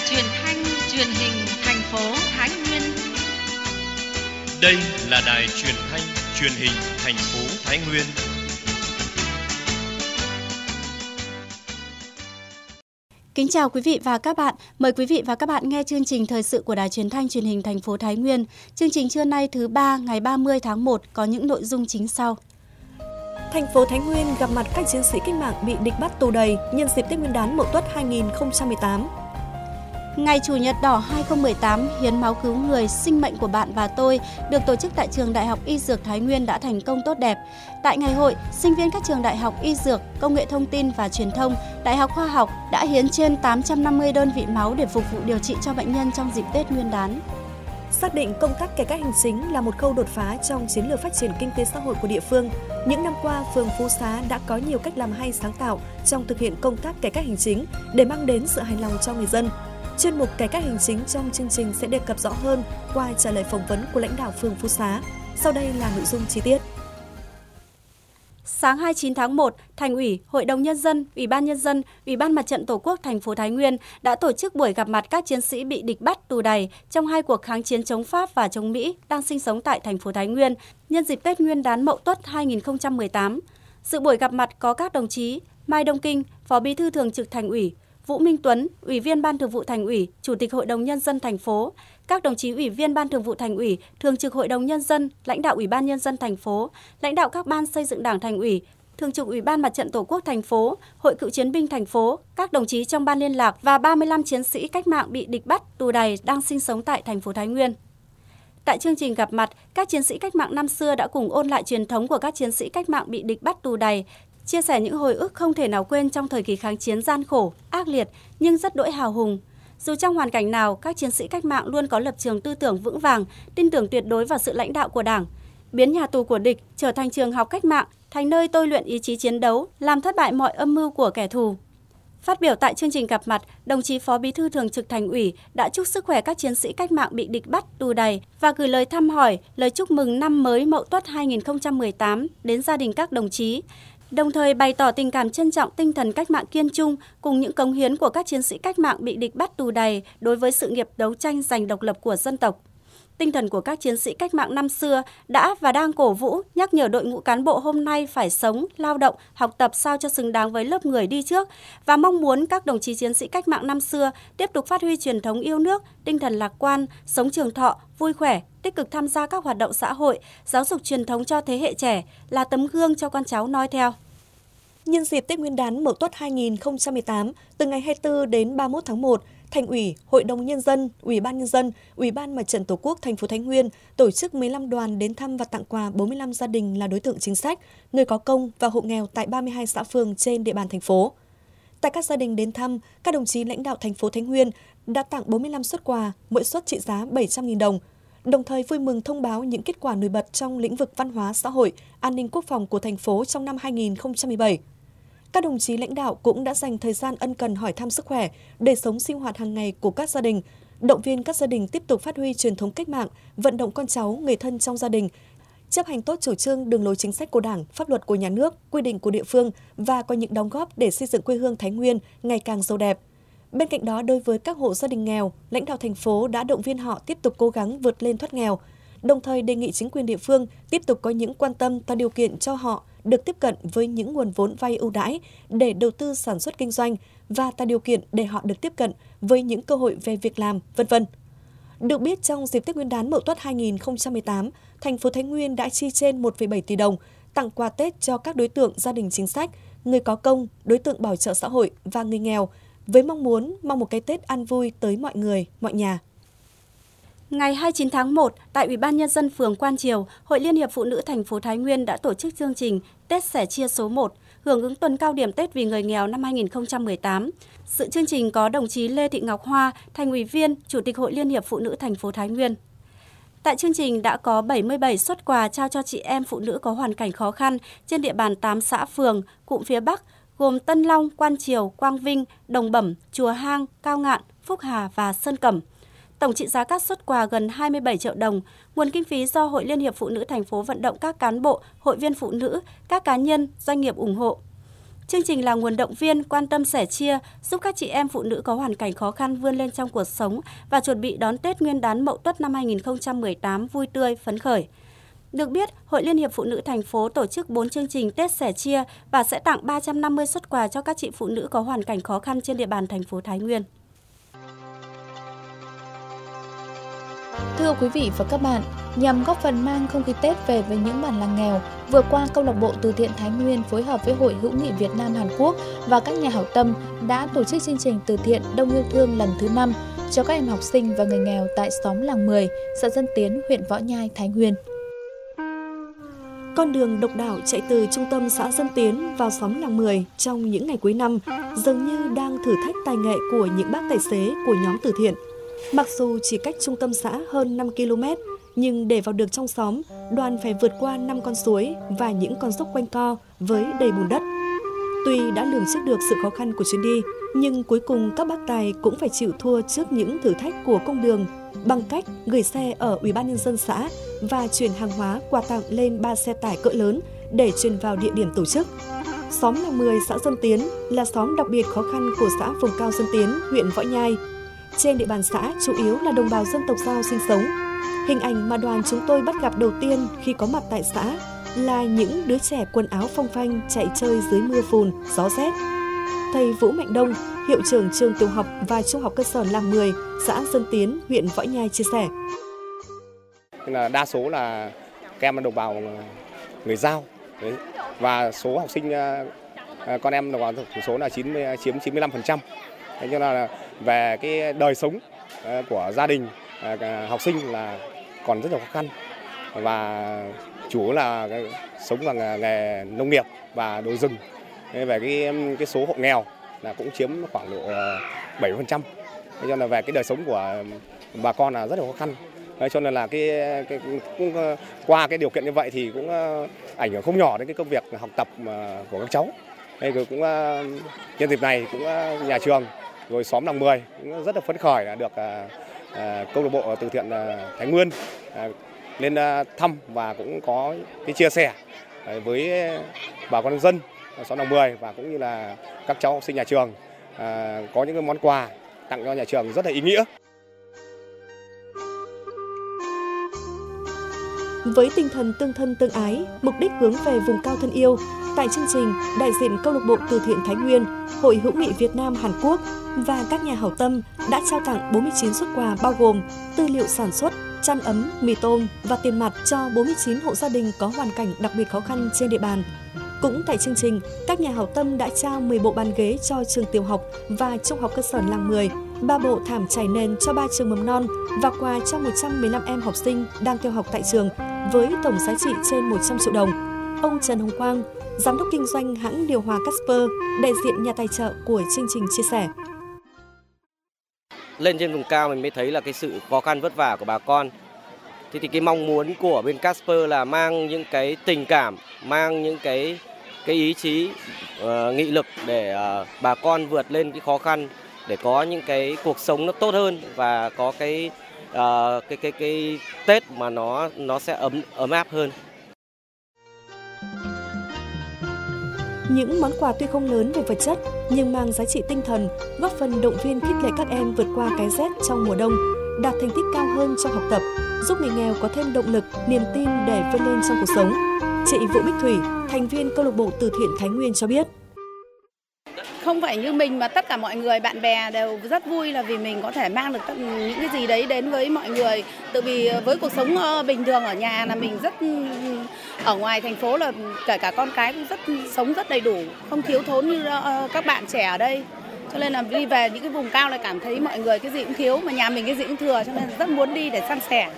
truyền thanh truyền hình thành phố Thái Nguyên. Đây là đài truyền thanh truyền hình thành phố Thái Nguyên. Kính chào quý vị và các bạn. Mời quý vị và các bạn nghe chương trình thời sự của Đài Truyền thanh Truyền hình thành phố Thái Nguyên. Chương trình trưa nay thứ 3 ngày 30 tháng 1 có những nội dung chính sau. Thành phố Thái Nguyên gặp mặt các chiến sĩ cách mạng bị địch bắt tù đày nhân dịp Tết Nguyên đán Mậu Tuất 2018. Ngày Chủ nhật đỏ 2018 hiến máu cứu người sinh mệnh của bạn và tôi được tổ chức tại Trường Đại học Y Dược Thái Nguyên đã thành công tốt đẹp. Tại ngày hội, sinh viên các trường Đại học Y Dược, Công nghệ Thông tin và Truyền thông, Đại học Khoa học đã hiến trên 850 đơn vị máu để phục vụ điều trị cho bệnh nhân trong dịp Tết Nguyên đán. Xác định công tác cải cách hành chính là một khâu đột phá trong chiến lược phát triển kinh tế xã hội của địa phương. Những năm qua, phường Phú Xá đã có nhiều cách làm hay sáng tạo trong thực hiện công tác cải cách hành chính để mang đến sự hài lòng cho người dân. Chuyên mục cải cách hành chính trong chương trình sẽ đề cập rõ hơn qua trả lời phỏng vấn của lãnh đạo phường Phú Xá. Sau đây là nội dung chi tiết. Sáng 29 tháng 1, Thành ủy, Hội đồng Nhân dân, Ủy ban Nhân dân, Ủy ban Mặt trận Tổ quốc thành phố Thái Nguyên đã tổ chức buổi gặp mặt các chiến sĩ bị địch bắt tù đày trong hai cuộc kháng chiến chống Pháp và chống Mỹ đang sinh sống tại thành phố Thái Nguyên nhân dịp Tết Nguyên đán Mậu Tuất 2018. Dự buổi gặp mặt có các đồng chí Mai Đông Kinh, Phó Bí thư Thường trực Thành ủy, Vũ Minh Tuấn, Ủy viên Ban Thường vụ Thành ủy, Chủ tịch Hội đồng Nhân dân thành phố, các đồng chí Ủy viên Ban Thường vụ Thành ủy, Thường trực Hội đồng Nhân dân, lãnh đạo Ủy ban Nhân dân thành phố, lãnh đạo các ban xây dựng Đảng Thành ủy, Thường trực Ủy ban Mặt trận Tổ quốc thành phố, Hội Cựu chiến binh thành phố, các đồng chí trong ban liên lạc và 35 chiến sĩ cách mạng bị địch bắt tù đày đang sinh sống tại thành phố Thái Nguyên. Tại chương trình gặp mặt, các chiến sĩ cách mạng năm xưa đã cùng ôn lại truyền thống của các chiến sĩ cách mạng bị địch bắt tù đày, chia sẻ những hồi ức không thể nào quên trong thời kỳ kháng chiến gian khổ, ác liệt nhưng rất đỗi hào hùng. Dù trong hoàn cảnh nào, các chiến sĩ cách mạng luôn có lập trường tư tưởng vững vàng, tin tưởng tuyệt đối vào sự lãnh đạo của Đảng, biến nhà tù của địch trở thành trường học cách mạng, thành nơi tôi luyện ý chí chiến đấu, làm thất bại mọi âm mưu của kẻ thù. Phát biểu tại chương trình gặp mặt, đồng chí Phó Bí thư Thường trực Thành ủy đã chúc sức khỏe các chiến sĩ cách mạng bị địch bắt tù đày và gửi lời thăm hỏi, lời chúc mừng năm mới Mậu Tuất 2018 đến gia đình các đồng chí, đồng thời bày tỏ tình cảm trân trọng tinh thần cách mạng kiên trung cùng những cống hiến của các chiến sĩ cách mạng bị địch bắt tù đày đối với sự nghiệp đấu tranh giành độc lập của dân tộc. Tinh thần của các chiến sĩ cách mạng năm xưa đã và đang cổ vũ, nhắc nhở đội ngũ cán bộ hôm nay phải sống, lao động, học tập sao cho xứng đáng với lớp người đi trước và mong muốn các đồng chí chiến sĩ cách mạng năm xưa tiếp tục phát huy truyền thống yêu nước, tinh thần lạc quan, sống trường thọ, vui khỏe, tích cực tham gia các hoạt động xã hội, giáo dục truyền thống cho thế hệ trẻ, là tấm gương cho con cháu noi theo. Nhân dịp Tết Nguyên đán Mậu Tuất 2018, từ ngày 24 đến 31 tháng 1, Thành ủy, Hội đồng Nhân dân, Ủy ban Nhân dân, Ủy ban Mặt trận Tổ quốc thành phố Thái Nguyên tổ chức 15 đoàn đến thăm và tặng quà 45 gia đình là đối tượng chính sách, người có công và hộ nghèo tại 32 xã phường trên địa bàn thành phố. Tại các gia đình đến thăm, các đồng chí lãnh đạo thành phố Thái Nguyên đã tặng 45 suất quà, mỗi suất trị giá 700.000 đồng. Đồng thời vui mừng thông báo những kết quả nổi bật trong lĩnh vực văn hóa xã hội, an ninh quốc phòng của thành phố trong năm 2017. Các đồng chí lãnh đạo cũng đã dành thời gian ân cần hỏi thăm sức khỏe, đời sống sinh hoạt hàng ngày của các gia đình, động viên các gia đình tiếp tục phát huy truyền thống cách mạng, vận động con cháu, người thân trong gia đình, chấp hành tốt chủ trương đường lối chính sách của Đảng, pháp luật của nhà nước, quy định của địa phương và có những đóng góp để xây dựng quê hương Thái Nguyên ngày càng giàu đẹp. Bên cạnh đó, đối với các hộ gia đình nghèo, lãnh đạo thành phố đã động viên họ tiếp tục cố gắng vượt lên thoát nghèo, đồng thời đề nghị chính quyền địa phương tiếp tục có những quan tâm tạo điều kiện cho họ được tiếp cận với những nguồn vốn vay ưu đãi để đầu tư sản xuất kinh doanh và tạo điều kiện để họ được tiếp cận với những cơ hội về việc làm, v.v. Được biết, trong dịp Tết Nguyên đán Mậu Tuất 2018, thành phố Thái Nguyên đã chi trên 1,7 tỷ đồng tặng quà Tết cho các đối tượng gia đình chính sách, người có công, đối tượng bảo trợ xã hội và người nghèo, với mong một cái Tết an vui tới mọi người, mọi nhà. Ngày 29 tháng 1, tại Ủy ban Nhân dân phường Quan Triều, Hội Liên hiệp Phụ nữ thành phố Thái Nguyên đã tổ chức chương trình Tết sẻ chia số 1, hưởng ứng tuần cao điểm Tết vì người nghèo năm 2018. Dự chương trình có đồng chí Lê Thị Ngọc Hoa, Thành ủy viên, Chủ tịch Hội Liên hiệp Phụ nữ thành phố Thái Nguyên. Tại chương trình đã có 77 suất quà trao cho chị em phụ nữ có hoàn cảnh khó khăn trên địa bàn 8 xã phường, cụm phía Bắc, gồm Tân Long, Quan Triều, Quang Vinh, Đồng Bẩm, Chùa Hang, Cao Ngạn, Phúc Hà và Sơn Cẩm. Tổng trị giá các suất quà gần 27 triệu đồng, nguồn kinh phí do Hội Liên hiệp Phụ nữ thành phố vận động các cán bộ, hội viên phụ nữ, các cá nhân, doanh nghiệp ủng hộ. Chương trình là nguồn động viên, quan tâm sẻ chia, giúp các chị em phụ nữ có hoàn cảnh khó khăn vươn lên trong cuộc sống và chuẩn bị đón Tết Nguyên đán Mậu Tuất năm 2018 vui tươi, phấn khởi. Được biết, Hội Liên hiệp Phụ nữ thành phố tổ chức 4 chương trình Tết sẻ chia và sẽ tặng 350 suất quà cho các chị phụ nữ có hoàn cảnh khó khăn trên địa bàn thành phố Thái Nguyên. Thưa quý vị và các bạn, nhằm góp phần mang không khí Tết về với những bản làng nghèo, vừa qua Câu lạc bộ Từ thiện Thái Nguyên phối hợp với Hội hữu nghị Việt Nam Hàn Quốc và các nhà hảo tâm đã tổ chức chương trình từ thiện Đông yêu thương lần thứ 5 cho các em học sinh và người nghèo tại xóm Làng 10, xã Dân Tiến, huyện Võ Nhai, Thái Nguyên. Con đường độc đạo chạy từ trung tâm xã Dân Tiến vào xóm Làng 10 trong những ngày cuối năm dường như đang thử thách tài nghệ của những bác tài xế của nhóm từ thiện. Mặc dù chỉ cách trung tâm xã hơn 5 km, nhưng để vào được trong xóm, đoàn phải vượt qua 5 con suối và những con dốc quanh co với đầy bùn đất. Tuy đã lường trước được sự khó khăn của chuyến đi, nhưng cuối cùng các bác tài cũng phải chịu thua trước những thử thách của công đường bằng cách gửi xe ở Ủy ban nhân dân xã và chuyển hàng hóa quà tặng lên 3 xe tải cỡ lớn để chuyển vào địa điểm tổ chức. Xóm Làng 10 xã Dân Tiến là xóm đặc biệt khó khăn của xã vùng cao Dân Tiến, huyện Võ Nhai. Trên địa bàn xã chủ yếu là đồng bào dân tộc Dao sinh sống. Hình ảnh mà đoàn chúng tôi bắt gặp đầu tiên khi có mặt tại xã là những đứa trẻ quần áo phông phanh chạy chơi dưới mưa phùn, gió rét. Thầy Vũ Mạnh Đông, hiệu trưởng trường tiểu học và trung học cơ sở Làng 10, xã Dân Tiến, huyện Võ Nhai chia sẻ. Đa số là các em đồng bào người Dao và số học sinh con em đồng bào thiểu số là chiếm 95%. Thế cho nên là về cái đời sống của gia đình học sinh là còn rất là khó khăn và chủ là sống bằng nghề nông nghiệp và đồi rừng. Về cái số hộ nghèo là cũng chiếm khoảng độ 7%. Thế cho nên là về cái đời sống của bà con là rất là khó khăn. Cho nên là cũng qua cái điều kiện như vậy thì cũng ảnh hưởng không nhỏ đến cái công việc học tập của các cháu. Rồi cũng nhân dịp này cũng nhà trường rồi xóm Làng 10 cũng rất là phấn khởi là được câu lạc bộ Từ thiện Thái Nguyên lên thăm và cũng có cái chia sẻ với bà con dân xóm Làng 10 và cũng như là các cháu học sinh nhà trường có những cái món quà tặng cho nhà trường rất là ý nghĩa. Với tinh thần tương thân tương ái, mục đích hướng về vùng cao thân yêu, tại chương trình, đại diện Câu lạc bộ Từ thiện Thái Nguyên, Hội hữu nghị Việt Nam Hàn Quốc và các nhà hảo tâm đã trao tặng 49 suất quà bao gồm tư liệu sản xuất, chăn ấm, mì tôm và tiền mặt cho 49 hộ gia đình có hoàn cảnh đặc biệt khó khăn trên địa bàn. Cũng tại chương trình, các nhà hảo tâm đã trao 10 bộ bàn ghế cho trường tiểu học và trung học cơ sở Làng 10, 3 bộ thảm trải nền cho 3 trường mầm non và quà cho 115 em học sinh đang theo học tại trường với tổng giá trị trên 100 triệu đồng. Ông Trần Hồng Quang, Giám đốc kinh doanh hãng điều hòa Casper, đại diện nhà tài trợ của chương trình chia sẻ. Lên trên vùng cao mình mới thấy là cái sự khó khăn vất vả của bà con. Thì cái mong muốn của bên Casper là mang những cái tình cảm, mang những cái ý chí, nghị lực để bà con vượt lên cái khó khăn, để có những cái cuộc sống nó tốt hơn và có cái Tết mà nó sẽ ấm áp hơn. Những món quà tuy không lớn về vật chất nhưng mang giá trị tinh thần, góp phần động viên khích lệ các em vượt qua cái rét trong mùa đông, đạt thành tích cao hơn trong học tập, giúp người nghèo có thêm động lực, niềm tin để vươn lên trong cuộc sống. Chị Vũ Bích Thủy, thành viên câu lạc bộ Từ thiện Thái Nguyên cho biết. Không phải như mình mà tất cả mọi người, bạn bè đều rất vui là vì mình có thể mang được những cái gì đấy đến với mọi người. Tự vì với cuộc sống bình thường ở nhà là mình rất, ở ngoài thành phố là kể cả con cái cũng sống rất đầy đủ, không thiếu thốn như các bạn trẻ ở đây. Cho nên là đi về những cái vùng cao lại cảm thấy mọi người cái gì cũng thiếu mà nhà mình cái gì cũng thừa, cho nên rất muốn đi để san sẻ.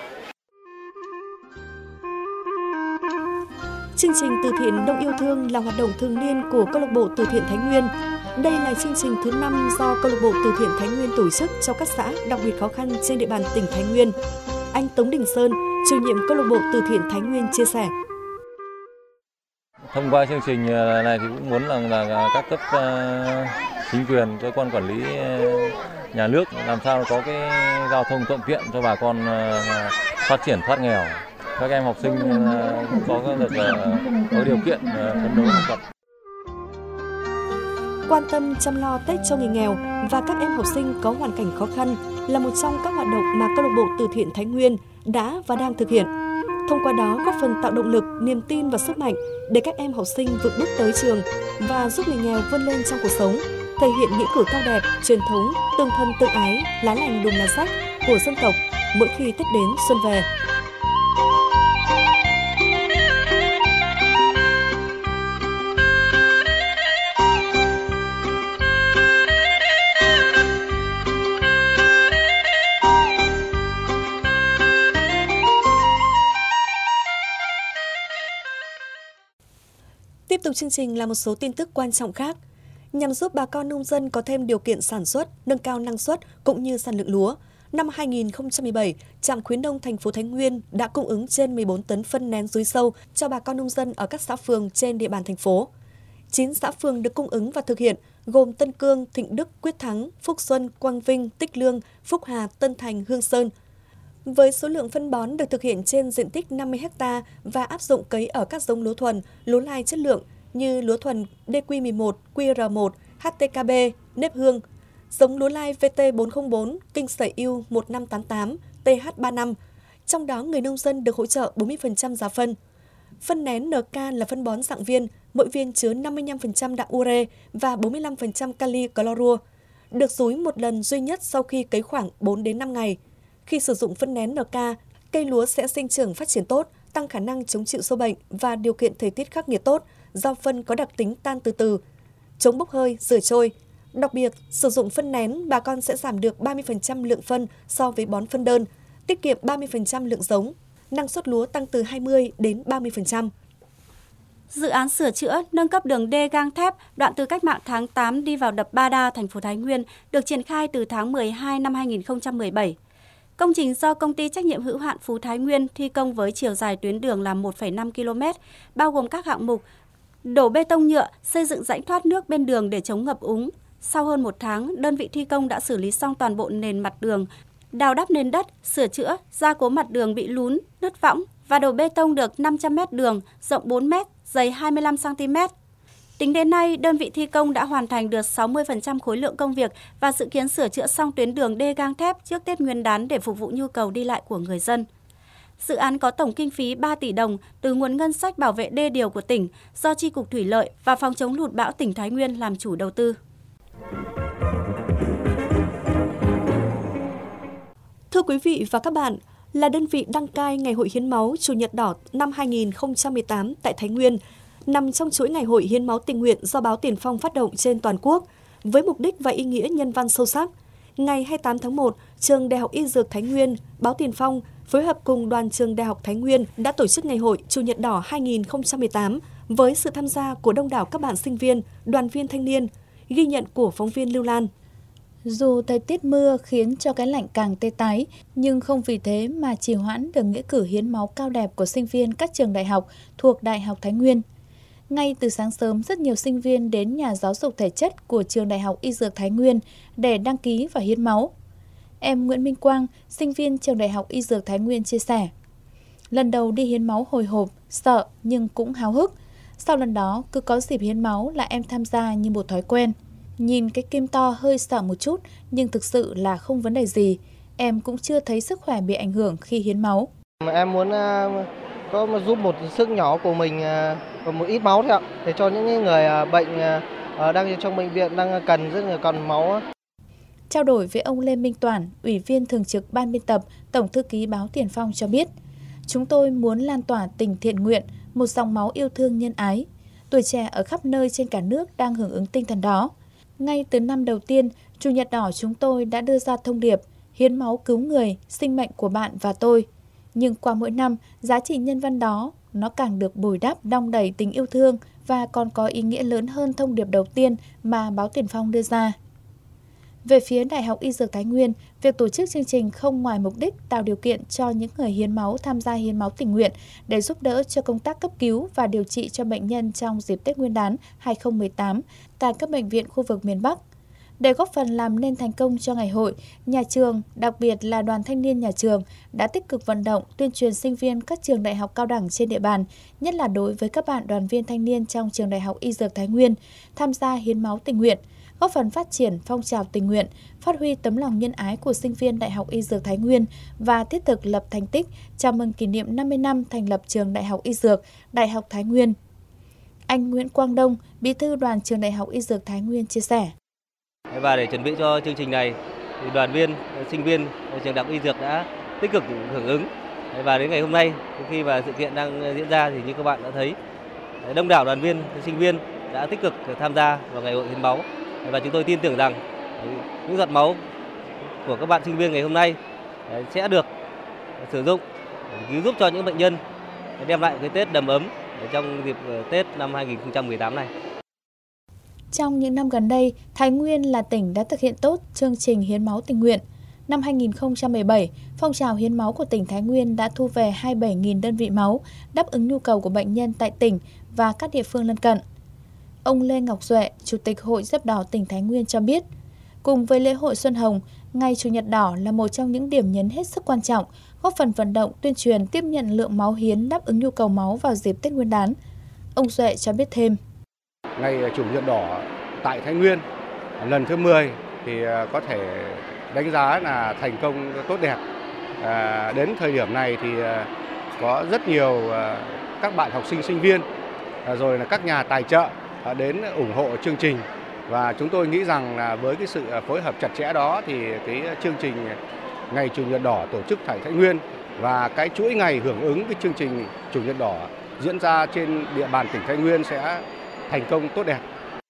Chương trình từ thiện Đông yêu thương là hoạt động thường niên của câu lạc bộ Từ thiện Thái Nguyên. Đây là chương trình thứ 5 do câu lạc bộ Từ thiện Thái Nguyên tổ chức cho các xã đặc biệt khó khăn trên địa bàn tỉnh Thái Nguyên. Anh Tống Đình Sơn, chủ nhiệm câu lạc bộ Từ thiện Thái Nguyên chia sẻ. Thông qua chương trình này thì cũng muốn là các cấp chính quyền, cơ quan quản lý nhà nước làm sao có cái giao thông thuận tiện cho bà con phát triển thoát nghèo. Các em học sinh cũng có điều kiện phấn đấu học tập. Quan tâm chăm lo Tết cho người nghèo và các em học sinh có hoàn cảnh khó khăn là một trong các hoạt động mà câu lạc bộ từ thiện Thái Nguyên đã và đang thực hiện. Thông qua đó góp phần tạo động lực, niềm tin và sức mạnh để các em học sinh vượt bước tới trường và giúp người nghèo vươn lên trong cuộc sống, thể hiện nghĩa cử cao đẹp, truyền thống tương thân tương ái, lá lành đùm lá rách của dân tộc mỗi khi Tết đến xuân về. Tiếp tục chương trình là một số tin tức quan trọng khác. Nhằm giúp bà con nông dân có thêm điều kiện sản xuất, nâng cao năng suất cũng như sản lượng lúa, năm 2017, Trạm khuyến nông thành phố Thái Nguyên đã cung ứng trên 14 tấn phân nén rúi sâu cho bà con nông dân ở các xã phường trên địa bàn thành phố. 9 xã phường được cung ứng và thực hiện gồm Tân Cương, Thịnh Đức, Quyết Thắng, Phúc Xuân, Quang Vinh, Tích Lương, Phúc Hà, Tân Thành, Hương Sơn. Với số lượng phân bón được thực hiện trên diện tích 50 ha và áp dụng cấy ở các giống lúa thuần, lúa lai chất lượng như lúa thuần DQ11, QR1, HTKB, nếp hương, giống lúa lai VT404, kinh sẩy yêu 1588, TH35. Trong đó, người nông dân được hỗ trợ 40% giá phân. Phân nén NK là phân bón dạng viên, mỗi viên chứa 55% đạm ure và 45% kali clorua, được rúi một lần duy nhất sau khi cấy khoảng 4 đến 5 ngày. Khi sử dụng phân nén NK, cây lúa sẽ sinh trưởng phát triển tốt, tăng khả năng chống chịu sâu bệnh và điều kiện thời tiết khắc nghiệt tốt, do phân có đặc tính tan từ từ, chống bốc hơi, rửa trôi. Đặc biệt, sử dụng phân nén, bà con sẽ giảm được 30% lượng phân so với bón phân đơn, tiết kiệm 30% lượng giống, năng suất lúa tăng từ 20 đến 30%. Dự án sửa chữa, nâng cấp đường D gang thép đoạn từ cách mạng tháng 8 đi vào đập Ba Đa, thành phố Thái Nguyên được triển khai từ tháng 12 năm 2017. Công trình do Công ty trách nhiệm hữu hạn Phú Thái Nguyên thi công với chiều dài tuyến đường là 1,5 km, bao gồm các hạng mục đổ bê tông nhựa, xây dựng rãnh thoát nước bên đường để chống ngập úng. Sau hơn 1 tháng, đơn vị thi công đã xử lý xong toàn bộ nền mặt đường, đào đắp nền đất, sửa chữa, gia cố mặt đường bị lún, nứt võng và đổ bê tông được 500 m đường, rộng 4 m, dày 25 cm. Tính đến nay, đơn vị thi công đã hoàn thành được 60% khối lượng công việc và dự kiến sửa chữa xong tuyến đường D gang thép trước Tết Nguyên đán để phục vụ nhu cầu đi lại của người dân. Dự án có tổng kinh phí 3 tỷ đồng từ nguồn ngân sách bảo vệ đê điều của tỉnh do Chi cục Thủy lợi và Phòng chống lụt bão tỉnh Thái Nguyên làm chủ đầu tư. Thưa quý vị và các bạn, là đơn vị đăng cai Ngày hội hiến máu Chủ nhật đỏ năm 2018 tại Thái Nguyên, nằm trong chuỗi ngày hội hiến máu tình nguyện do báo Tiền Phong phát động trên toàn quốc, với mục đích và ý nghĩa nhân văn sâu sắc. Ngày 28 tháng 1, Trường Đại học Y Dược Thái Nguyên, báo Tiền Phong phối hợp cùng Đoàn Trường Đại học Thái Nguyên đã tổ chức Ngày hội Chủ nhật đỏ 2018 với sự tham gia của đông đảo các bạn sinh viên, đoàn viên thanh niên, ghi nhận của phóng viên Lưu Lan. Dù thời tiết mưa khiến cho cái lạnh càng tê tái, nhưng không vì thế mà trì hoãn được nghĩa cử hiến máu cao đẹp của sinh viên các trường đại học thuộc Đại học Thái Nguyên. Ngay từ sáng sớm, rất nhiều sinh viên đến nhà giáo dục thể chất của Trường Đại học Y Dược Thái Nguyên để đăng ký và hiến máu. Em Nguyễn Minh Quang, sinh viên Trường Đại học Y Dược Thái Nguyên chia sẻ, lần đầu đi hiến máu hồi hộp, sợ nhưng cũng háo hức. Sau lần đó, cứ có dịp hiến máu là em tham gia như một thói quen. Nhìn cái kim to hơi sợ một chút, nhưng thực sự là không vấn đề gì. Em cũng chưa thấy sức khỏe bị ảnh hưởng khi hiến máu. Em muốn giúp một sức nhỏ của mình và một ít máu thôi ạ, để cho những người bệnh đang trong bệnh viện đang cần rất là cần máu. Trao đổi với ông Lê Minh Toản, Ủy viên Thường trực Ban biên tập, Tổng thư ký báo Tiền Phong cho biết, chúng tôi muốn lan tỏa tình thiện nguyện, một dòng máu yêu thương nhân ái. Tuổi trẻ ở khắp nơi trên cả nước đang hưởng ứng tinh thần đó. Ngay từ năm đầu tiên, Chủ nhật đỏ chúng tôi đã đưa ra thông điệp hiến máu cứu người, sinh mệnh của bạn và tôi. Nhưng qua mỗi năm, giá trị nhân văn đó nó càng được bồi đắp, đong đầy tình yêu thương và còn có ý nghĩa lớn hơn thông điệp đầu tiên mà báo Tiền Phong đưa ra. Về phía Đại học Y Dược Thái Nguyên, việc tổ chức chương trình không ngoài mục đích tạo điều kiện cho những người hiến máu tham gia hiến máu tình nguyện để giúp đỡ cho công tác cấp cứu và điều trị cho bệnh nhân trong dịp Tết Nguyên đán 2018 tại các bệnh viện khu vực miền Bắc. Để góp phần làm nên thành công cho ngày hội, nhà trường, đặc biệt là đoàn thanh niên nhà trường đã tích cực vận động, tuyên truyền sinh viên các trường đại học cao đẳng trên địa bàn, nhất là đối với các bạn đoàn viên thanh niên trong trường Đại học Y Dược Thái Nguyên, tham gia hiến máu tình nguyện, góp phần phát triển phong trào tình nguyện, phát huy tấm lòng nhân ái của sinh viên Đại học Y Dược Thái Nguyên và thiết thực lập thành tích chào mừng kỷ niệm 50 năm thành lập trường Đại học Y Dược, Đại học Thái Nguyên. Anh Nguyễn Quang Đông, Bí thư đoàn trường Đại học Y Dược Thái Nguyên chia sẻ. Và để chuẩn bị cho chương trình này, thì đoàn viên, sinh viên trường Đại học Y Dược đã tích cực hưởng ứng. Và đến ngày hôm nay, khi mà sự kiện đang diễn ra thì như các bạn đã thấy, đông đảo đoàn viên, sinh viên đã tích cực tham gia vào ngày hội hiến máu. Và chúng tôi tin tưởng rằng những giọt máu của các bạn sinh viên ngày hôm nay sẽ được sử dụng cứu giúp cho những bệnh nhân, đem lại cái Tết đầm ấm trong dịp Tết năm 2018 này. Trong những năm gần đây, Thái Nguyên là tỉnh đã thực hiện tốt chương trình hiến máu tình nguyện. Năm 2017, phong trào hiến máu của tỉnh Thái Nguyên đã thu về 27.000 đơn vị máu, đáp ứng nhu cầu của bệnh nhân tại tỉnh và các địa phương lân cận. Ông Lê Ngọc Duệ, Chủ tịch Hội Dép Đỏ tỉnh Thái Nguyên cho biết, cùng với lễ hội Xuân Hồng, Ngày Chủ nhật đỏ là một trong những điểm nhấn hết sức quan trọng, góp phần vận động tuyên truyền tiếp nhận lượng máu hiến đáp ứng nhu cầu máu vào dịp Tết Nguyên đán. Ông Duệ cho biết thêm. Ngày Chủ nhật đỏ tại Thái Nguyên lần thứ 10 thì có thể đánh giá là thành công tốt đẹp. Đến thời điểm này thì có rất nhiều các bạn học sinh, sinh viên rồi là các nhà tài trợ đến ủng hộ chương trình, và chúng tôi nghĩ rằng là với cái sự phối hợp chặt chẽ đó thì cái chương trình Ngày Chủ nhật đỏ tổ chức tại Thái Nguyên và cái chuỗi ngày hưởng ứng cái chương trình Chủ nhật đỏ diễn ra trên địa bàn tỉnh Thái Nguyên sẽ thành công tốt đẹp.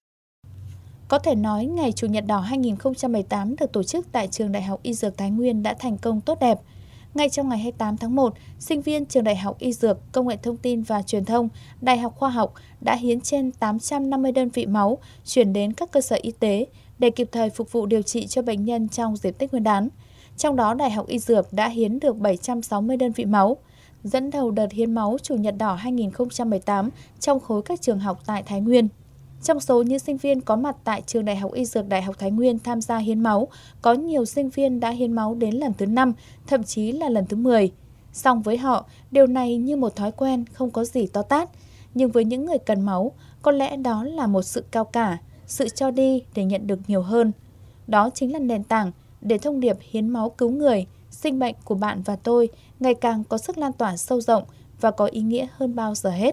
Có thể nói, Ngày Chủ nhật đỏ 2018 được tổ chức tại trường Đại học Y Dược Thái Nguyên đã thành công tốt đẹp. Ngay trong ngày 28 tháng 1, sinh viên trường Đại học Y Dược, Công nghệ Thông tin và Truyền thông, Đại học Khoa học đã hiến trên 850 đơn vị máu chuyển đến các cơ sở y tế để kịp thời phục vụ điều trị cho bệnh nhân trong dịp Tết Nguyên đán. Trong đó, Đại học Y Dược đã hiến được 760 đơn vị máu, dẫn đầu đợt hiến máu Chủ nhật đỏ 2018 trong khối các trường học tại Thái Nguyên. Trong số những sinh viên có mặt tại trường Đại học Y Dược Đại học Thái Nguyên tham gia hiến máu, có nhiều sinh viên đã hiến máu đến lần thứ 5, thậm chí là lần thứ 10. Song với họ, điều này như một thói quen không có gì to tát. Nhưng với những người cần máu, có lẽ đó là một sự cao cả, sự cho đi để nhận được nhiều hơn. Đó chính là nền tảng để thông điệp hiến máu cứu người, sinh mệnh của bạn và tôi ngày càng có sức lan tỏa sâu rộng và có ý nghĩa hơn bao giờ hết.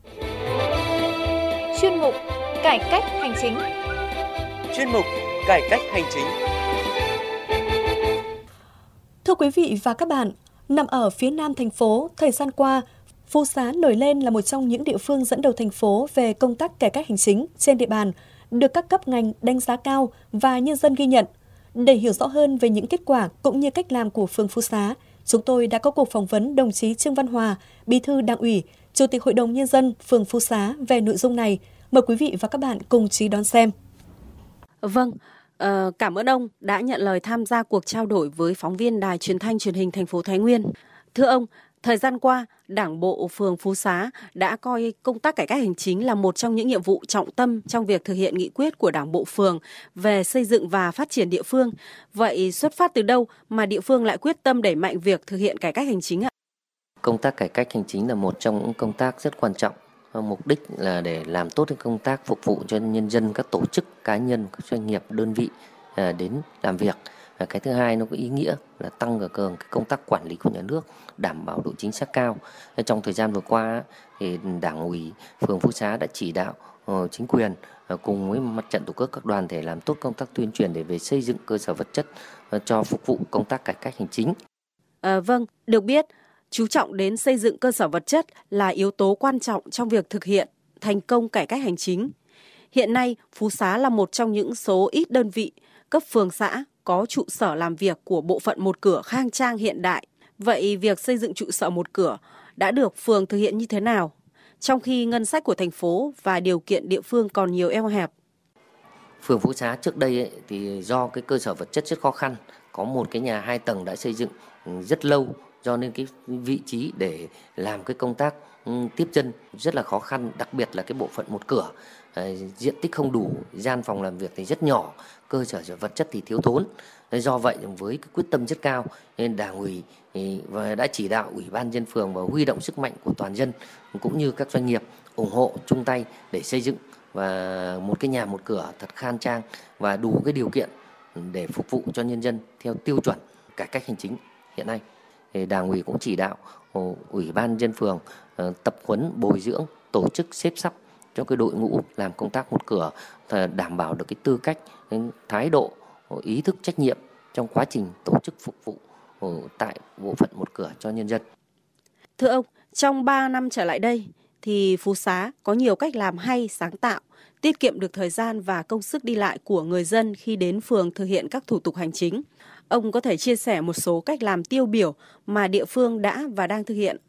Chuyên mục Cải cách hành chính. Chuyên mục Cải cách hành chính. Thưa quý vị và các bạn, nằm ở phía nam thành phố, thời gian qua, Phú Xá nổi lên là một trong những địa phương dẫn đầu thành phố về công tác cải cách hành chính trên địa bàn, được các cấp ngành đánh giá cao và nhân dân ghi nhận. Để hiểu rõ hơn về những kết quả cũng như cách làm của phường Phú Xá, chúng tôi đã có cuộc phỏng vấn đồng chí Trương Văn Hòa, Bí thư Đảng ủy, Chủ tịch Hội đồng Nhân dân phường Phú Xá về nội dung này. Mời quý vị và các bạn cùng chú ý đón xem. Vâng, cảm ơn ông đã nhận lời tham gia cuộc trao đổi với phóng viên Đài Truyền thanh Truyền hình thành phố Thái Nguyên. Thưa ông, thời gian qua, Đảng bộ phường Phú Xá đã coi công tác cải cách hành chính là một trong những nhiệm vụ trọng tâm trong việc thực hiện nghị quyết của Đảng bộ phường về xây dựng và phát triển địa phương. Vậy xuất phát từ đâu mà địa phương lại quyết tâm đẩy mạnh việc thực hiện cải cách hành chính ạ? Công tác cải cách hành chính là một trong những công tác rất quan trọng. Mục đích là để làm tốt công tác phục vụ cho nhân dân, các tổ chức, cá nhân, các doanh nghiệp, đơn vị đến làm việc. Cái thứ hai nó có ý nghĩa là tăng cường công tác quản lý của nhà nước, đảm bảo độ chính xác cao. Trong thời gian vừa qua thì Đảng ủy phường Phú Xá đã chỉ đạo chính quyền cùng với Mặt trận Tổ quốc các đoàn thể làm tốt công tác tuyên truyền để về xây dựng cơ sở vật chất cho phục vụ công tác cải cách hành chính. Vâng, được biết, chú trọng đến xây dựng cơ sở vật chất là yếu tố quan trọng trong việc thực hiện thành công cải cách hành chính. Hiện nay, Phú Xá là một trong những số ít đơn vị cấp phường xã có trụ sở làm việc của bộ phận một cửa khang trang hiện đại. Vậy việc xây dựng trụ sở một cửa đã được phường thực hiện như thế nào? Trong khi ngân sách của thành phố và điều kiện địa phương còn nhiều eo hẹp. Phường Phú Xá trước đây thì do cái cơ sở vật chất rất khó khăn, có một cái nhà 2 tầng đã xây dựng rất lâu do nên cái vị trí để làm cái công tác tiếp dân rất là khó khăn, đặc biệt là cái bộ phận một cửa. Diện tích không đủ, gian phòng làm việc thì rất nhỏ, cơ sở vật chất thì thiếu thốn. Do vậy với cái quyết tâm rất cao nên Đảng ủy và đã chỉ đạo Ủy ban nhân dân phường và huy động sức mạnh của toàn dân cũng như các doanh nghiệp ủng hộ chung tay để xây dựng và một cái nhà một cửa thật khang trang và đủ cái điều kiện để phục vụ cho nhân dân theo tiêu chuẩn cải cách hành chính hiện nay. Đảng ủy cũng chỉ đạo Ủy ban nhân dân phường tập huấn bồi dưỡng, tổ chức xếp sắp cho cái đội ngũ làm công tác một cửa, đảm bảo được cái tư cách, thái độ, ý thức trách nhiệm trong quá trình tổ chức phục vụ tại bộ phận một cửa cho nhân dân. Thưa ông, trong 3 năm trở lại đây thì Phú Xá có nhiều cách làm hay, sáng tạo, tiết kiệm được thời gian và công sức đi lại của người dân khi đến phường thực hiện các thủ tục hành chính. Ông có thể chia sẻ một số cách làm tiêu biểu mà địa phương đã và đang thực hiện.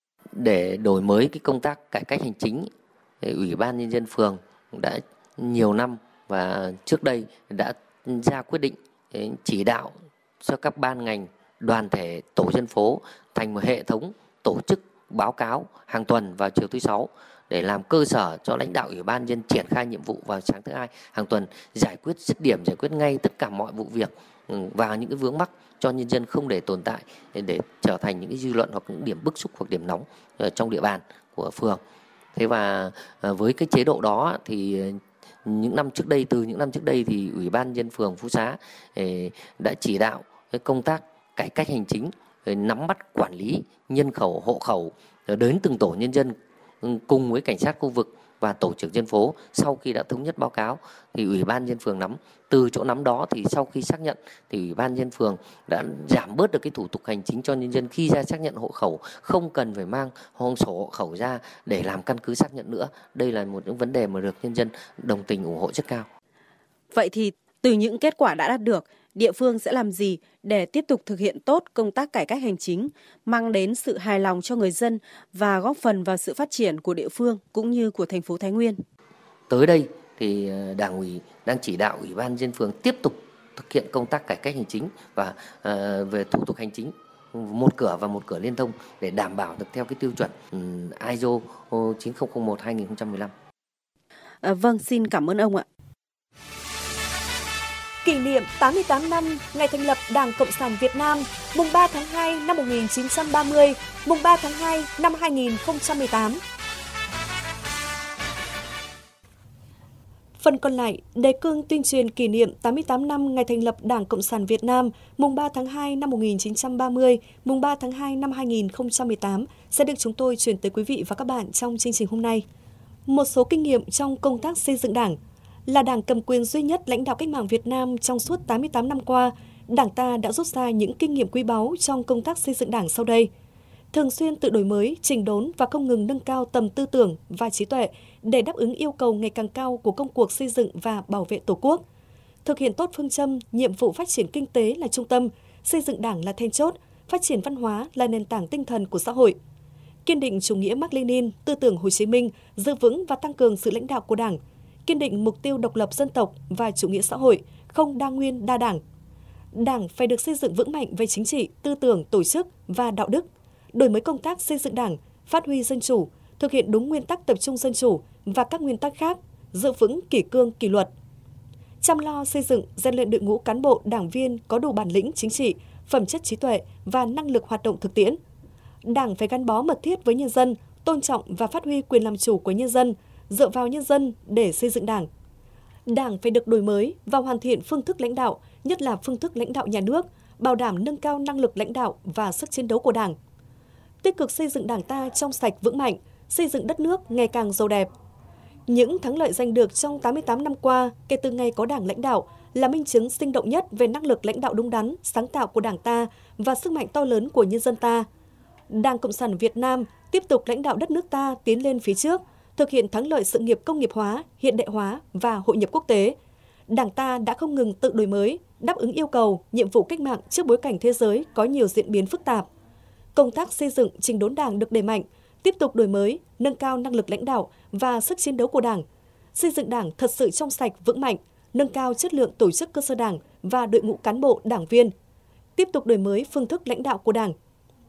Để đổi mới cái công tác cải cách hành chính, Ủy ban nhân dân phường đã nhiều năm và trước đây đã ra quyết định chỉ đạo cho các ban ngành, đoàn thể, tổ dân phố thành một hệ thống tổ chức báo cáo hàng tuần vào chiều thứ 6 để làm cơ sở cho lãnh đạo Ủy ban nhân dân triển khai nhiệm vụ vào sáng thứ 2 hàng tuần, giải quyết dứt điểm, giải quyết ngay tất cả mọi vụ việc và những cái vướng mắc cho nhân dân không để tồn tại, để trở thành những cái dư luận hoặc những điểm bức xúc hoặc điểm nóng trong địa bàn của phường. Thế và với cái chế độ đó thì từ những năm trước đây thì Ủy ban nhân dân phường Phú Xá đã chỉ đạo cái công tác cải cách hành chính, nắm bắt quản lý nhân khẩu, hộ khẩu đến từng tổ nhân dân cùng với cảnh sát khu vực và tổ trưởng dân phố. Sau khi đã thống nhất báo cáo thì Ủy ban nhân dân phường nắm, từ chỗ nắm đó thì sau khi xác nhận thì Ủy ban nhân dân phường đã giảm bớt được cái thủ tục hành chính cho nhân dân khi ra xác nhận hộ khẩu, không cần phải mang sổ hộ khẩu ra để làm căn cứ xác nhận nữa. Đây là một những vấn đề mà được nhân dân đồng tình ủng hộ rất cao. Vậy thì từ những kết quả đã đạt được, địa phương sẽ làm gì để tiếp tục thực hiện tốt công tác cải cách hành chính, mang đến sự hài lòng cho người dân và góp phần vào sự phát triển của địa phương cũng như của thành phố Thái Nguyên? Tới đây thì Đảng ủy đang chỉ đạo Ủy ban nhân dân phường tiếp tục thực hiện công tác cải cách hành chính và về thủ tục hành chính một cửa và một cửa liên thông để đảm bảo được theo cái tiêu chuẩn ISO 9001/2015. Vâng, xin cảm ơn ông ạ. Kỷ niệm 88 năm ngày thành lập Đảng Cộng sản Việt Nam, mùng 3 tháng 2 năm 1930, mùng 3 tháng 2 năm 2018. Phần còn lại, đề cương tuyên truyền kỷ niệm 88 năm ngày thành lập Đảng Cộng sản Việt Nam, mùng 3 tháng 2 năm 1930, mùng 3 tháng 2 năm 2018 sẽ được chúng tôi chuyển tới quý vị và các bạn trong chương trình hôm nay. Một số kinh nghiệm trong công tác xây dựng Đảng. Là Đảng cầm quyền duy nhất lãnh đạo cách mạng Việt Nam trong suốt 88 năm qua, Đảng ta đã rút ra những kinh nghiệm quý báu trong công tác xây dựng Đảng sau đây. Thường xuyên tự đổi mới, chỉnh đốn và không ngừng nâng cao tầm tư tưởng và trí tuệ để đáp ứng yêu cầu ngày càng cao của công cuộc xây dựng và bảo vệ Tổ quốc. Thực hiện tốt phương châm, nhiệm vụ phát triển kinh tế là trung tâm, xây dựng Đảng là then chốt, phát triển văn hóa là nền tảng tinh thần của xã hội. Kiên định chủ nghĩa Mác-Lênin, tư tưởng Hồ Chí Minh, giữ vững và tăng cường sự lãnh đạo của Đảng. Kiên định mục tiêu độc lập dân tộc và chủ nghĩa xã hội, không đa nguyên đa đảng. Đảng phải được xây dựng vững mạnh về chính trị, tư tưởng, tổ chức và đạo đức, đổi mới công tác xây dựng Đảng, phát huy dân chủ, thực hiện đúng nguyên tắc tập trung dân chủ và các nguyên tắc khác, giữ vững kỷ cương kỷ luật. Chăm lo xây dựng, rèn luyện đội ngũ cán bộ, đảng viên có đủ bản lĩnh chính trị, phẩm chất trí tuệ và năng lực hoạt động thực tiễn. Đảng phải gắn bó mật thiết với nhân dân, tôn trọng và phát huy quyền làm chủ của nhân dân, dựa vào nhân dân để xây dựng Đảng. Đảng phải được đổi mới và hoàn thiện phương thức lãnh đạo, nhất là phương thức lãnh đạo nhà nước, bảo đảm nâng cao năng lực lãnh đạo và sức chiến đấu của Đảng. Tích cực xây dựng Đảng ta trong sạch vững mạnh, xây dựng đất nước ngày càng giàu đẹp. Những thắng lợi giành được trong 88 năm qua kể từ ngày có Đảng lãnh đạo là minh chứng sinh động nhất về năng lực lãnh đạo đúng đắn, sáng tạo của Đảng ta và sức mạnh to lớn của nhân dân ta. Đảng Cộng sản Việt Nam tiếp tục lãnh đạo đất nước ta tiến lên phía trước, thực hiện thắng lợi sự nghiệp công nghiệp hóa, hiện đại hóa và hội nhập quốc tế. Đảng ta đã không ngừng tự đổi mới, đáp ứng yêu cầu, nhiệm vụ cách mạng trước bối cảnh thế giới có nhiều diễn biến phức tạp. Công tác xây dựng chỉnh đốn Đảng được đẩy mạnh, tiếp tục đổi mới, nâng cao năng lực lãnh đạo và sức chiến đấu của Đảng, xây dựng Đảng thật sự trong sạch vững mạnh, nâng cao chất lượng tổ chức cơ sở Đảng và đội ngũ cán bộ, đảng viên, tiếp tục đổi mới phương thức lãnh đạo của Đảng.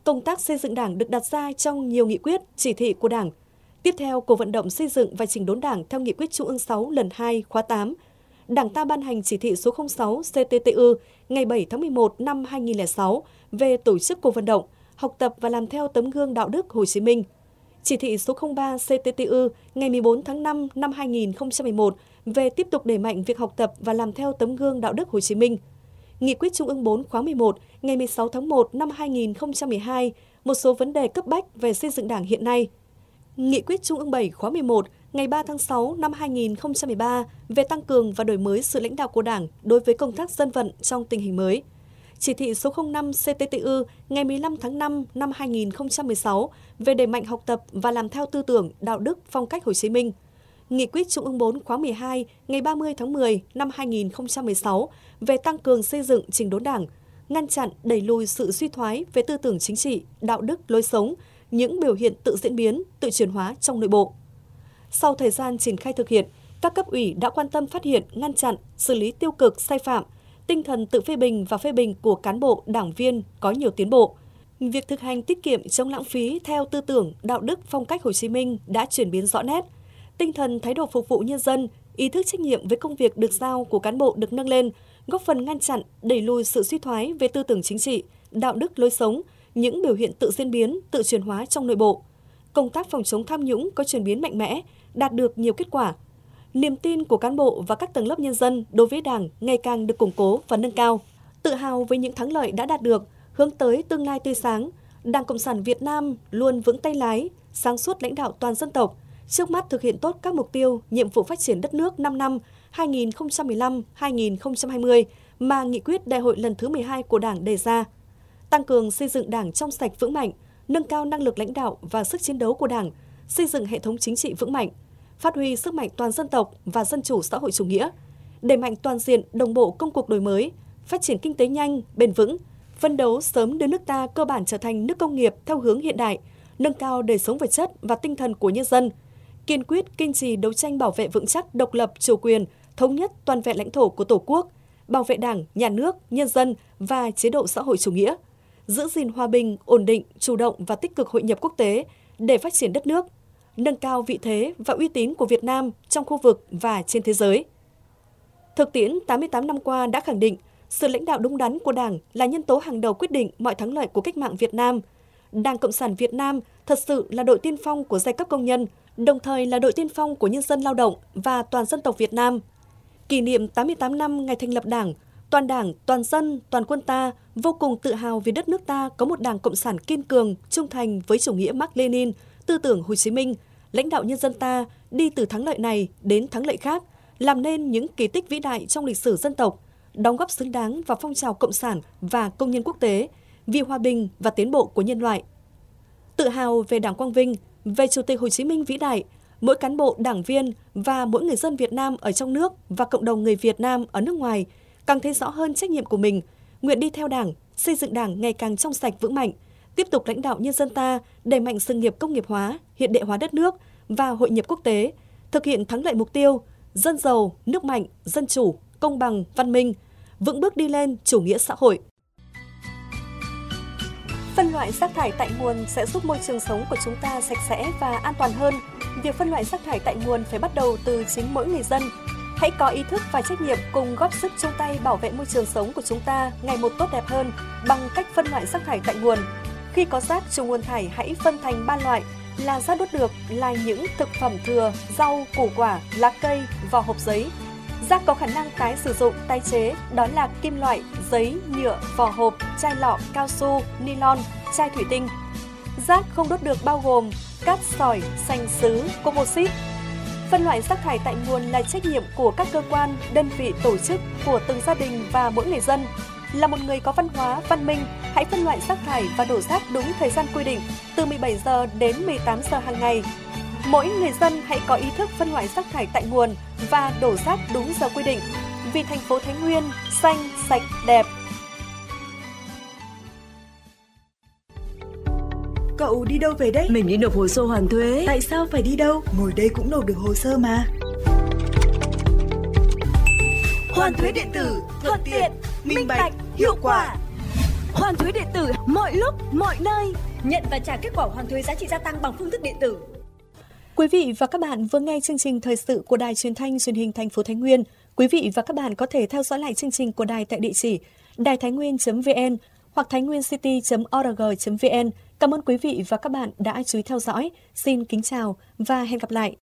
Công tác xây dựng Đảng được đặt ra trong nhiều nghị quyết, chỉ thị của Đảng. Tiếp theo, cuộc vận động xây dựng và chỉnh đốn Đảng theo Nghị quyết Trung ương 6 lần 2 khóa 8. Đảng ta ban hành chỉ thị số 06 CTTU ngày 7 tháng 11 năm 2006 về tổ chức cuộc vận động, học tập và làm theo tấm gương đạo đức Hồ Chí Minh. Chỉ thị số 03 CTTU ngày 14 tháng 5 năm 2011 về tiếp tục đẩy mạnh việc học tập và làm theo tấm gương đạo đức Hồ Chí Minh. Nghị quyết Trung ương 4 khóa 11 ngày 16 tháng 1 năm 2012 một số vấn đề cấp bách về xây dựng Đảng hiện nay. Nghị quyết Trung ương 7 khóa 11 ngày 3 tháng 6 năm 2013 về tăng cường và đổi mới sự lãnh đạo của Đảng đối với công tác dân vận trong tình hình mới. Chỉ thị số 05 CTTU ngày 15 tháng 5 năm 2016 về đẩy mạnh học tập và làm theo tư tưởng, đạo đức, phong cách Hồ Chí Minh. Nghị quyết Trung ương 4 khóa 12 ngày 30 tháng 10 năm 2016 về tăng cường xây dựng chỉnh đốn Đảng, ngăn chặn đẩy lùi sự suy thoái về tư tưởng chính trị, đạo đức, lối sống, những biểu hiện tự diễn biến, tự chuyển hóa trong nội bộ. Sau thời gian triển khai thực hiện, các cấp ủy đã quan tâm phát hiện, ngăn chặn, xử lý tiêu cực, sai phạm, tinh thần tự phê bình và phê bình của cán bộ, đảng viên có nhiều tiến bộ. Việc thực hành tiết kiệm chống lãng phí theo tư tưởng, đạo đức, phong cách Hồ Chí Minh đã chuyển biến rõ nét. Tinh thần thái độ phục vụ nhân dân, ý thức trách nhiệm với công việc được giao của cán bộ được nâng lên, góp phần ngăn chặn, đẩy lùi sự suy thoái về tư tưởng chính trị, đạo đức, lối sống, những biểu hiện tự diễn biến, tự chuyển hóa trong nội bộ. Công tác phòng chống tham nhũng có chuyển biến mạnh mẽ, đạt được nhiều kết quả. Niềm tin của cán bộ và các tầng lớp nhân dân đối với Đảng ngày càng được củng cố và nâng cao. Tự hào với những thắng lợi đã đạt được, hướng tới tương lai tươi sáng, Đảng Cộng sản Việt Nam luôn vững tay lái, sáng suốt lãnh đạo toàn dân tộc, trước mắt thực hiện tốt các mục tiêu, nhiệm vụ phát triển đất nước 5 năm 2015-2020 mà nghị quyết Đại hội lần thứ 12 của Đảng đề ra. Tăng cường xây dựng Đảng trong sạch vững mạnh, nâng cao năng lực lãnh đạo và sức chiến đấu của Đảng, xây dựng hệ thống chính trị vững mạnh, phát huy sức mạnh toàn dân tộc và dân chủ xã hội chủ nghĩa, đẩy mạnh toàn diện đồng bộ công cuộc đổi mới, phát triển kinh tế nhanh, bền vững, phấn đấu sớm đưa nước ta cơ bản trở thành nước công nghiệp theo hướng hiện đại, nâng cao đời sống vật chất và tinh thần của nhân dân, kiên quyết kiên trì đấu tranh bảo vệ vững chắc độc lập, chủ quyền, thống nhất toàn vẹn lãnh thổ của Tổ quốc, bảo vệ Đảng, nhà nước, nhân dân và chế độ xã hội chủ nghĩa, giữ gìn hòa bình, ổn định, chủ động và tích cực hội nhập quốc tế để phát triển đất nước, nâng cao vị thế và uy tín của Việt Nam trong khu vực và trên thế giới. Thực tiễn 88 năm qua đã khẳng định sự lãnh đạo đúng đắn của Đảng là nhân tố hàng đầu quyết định mọi thắng lợi của cách mạng Việt Nam. Đảng Cộng sản Việt Nam thật sự là đội tiên phong của giai cấp công nhân, đồng thời là đội tiên phong của nhân dân lao động và toàn dân tộc Việt Nam. Kỷ niệm 88 năm ngày thành lập Đảng, toàn dân, toàn quân ta vô cùng tự hào vì đất nước ta có một Đảng Cộng sản kiên cường, trung thành với chủ nghĩa Mác Lênin, tư tưởng Hồ Chí Minh, lãnh đạo nhân dân ta đi từ thắng lợi này đến thắng lợi khác, làm nên những kỳ tích vĩ đại trong lịch sử dân tộc, đóng góp xứng đáng vào phong trào cộng sản và công nhân quốc tế, vì hòa bình và tiến bộ của nhân loại. Tự hào về Đảng quang vinh, về Chủ tịch Hồ Chí Minh vĩ đại, mỗi cán bộ, đảng viên và mỗi người dân Việt Nam ở trong nước và cộng đồng người Việt Nam ở nước ngoài càng thấy rõ hơn trách nhiệm của mình, nguyện đi theo Đảng, xây dựng Đảng ngày càng trong sạch vững mạnh, tiếp tục lãnh đạo nhân dân ta đẩy mạnh sự nghiệp công nghiệp hóa, hiện đại hóa đất nước và hội nhập quốc tế, thực hiện thắng lợi mục tiêu dân giàu, nước mạnh, dân chủ, công bằng, văn minh, vững bước đi lên chủ nghĩa xã hội. Phân loại rác thải tại nguồn sẽ giúp môi trường sống của chúng ta sạch sẽ và an toàn hơn. Việc phân loại rác thải tại nguồn phải bắt đầu từ chính mỗi người dân. Hãy có ý thức và trách nhiệm cùng góp sức chung tay bảo vệ môi trường sống của chúng ta ngày một tốt đẹp hơn bằng cách phân loại rác thải tại nguồn. Khi có rác chủ nguồn thải hãy phân thành 3 loại là rác đốt được là những thực phẩm thừa, rau, củ quả, lá cây, vỏ hộp giấy. Rác có khả năng tái sử dụng, tái chế đó là kim loại, giấy, nhựa, vỏ hộp, chai lọ, cao su, nylon, chai thủy tinh. Rác không đốt được bao gồm cát sỏi, sành sứ, composite. Phân loại rác thải tại nguồn là trách nhiệm của các cơ quan, đơn vị, tổ chức, của từng gia đình và mỗi người dân. Là một người có văn hóa, văn minh, hãy phân loại rác thải và đổ rác đúng thời gian quy định, từ 17 giờ đến 18 giờ hàng ngày. Mỗi người dân hãy có ý thức phân loại rác thải tại nguồn và đổ rác đúng giờ quy định. Vì thành phố Thái Nguyên xanh, sạch, đẹp. Cậu đi đâu về đấy? Mình đi nộp hồ sơ hoàn thuế. Tại sao phải đi đâu? Ngồi đây cũng nộp được hồ sơ mà. Hoàn thuế điện tử, thuận tiện, minh bạch, hiệu quả. Hoàn thuế điện tử, mọi mọi lúc, mọi nơi. Nhận và trả kết quả hoàn thuế giá trị gia tăng bằng phương thức điện tử. Quý vị và các bạn vừa nghe chương trình thời sự của Đài Truyền thanh Truyền hình thành phố Thái Nguyên. Quý vị và các bạn có thể theo dõi lại chương trình của đài tại địa chỉ đàitháinnguyên.vn hoặc thainwincity.org.vn. Cảm ơn quý vị và các bạn đã chú ý theo dõi. Xin kính chào và hẹn gặp lại.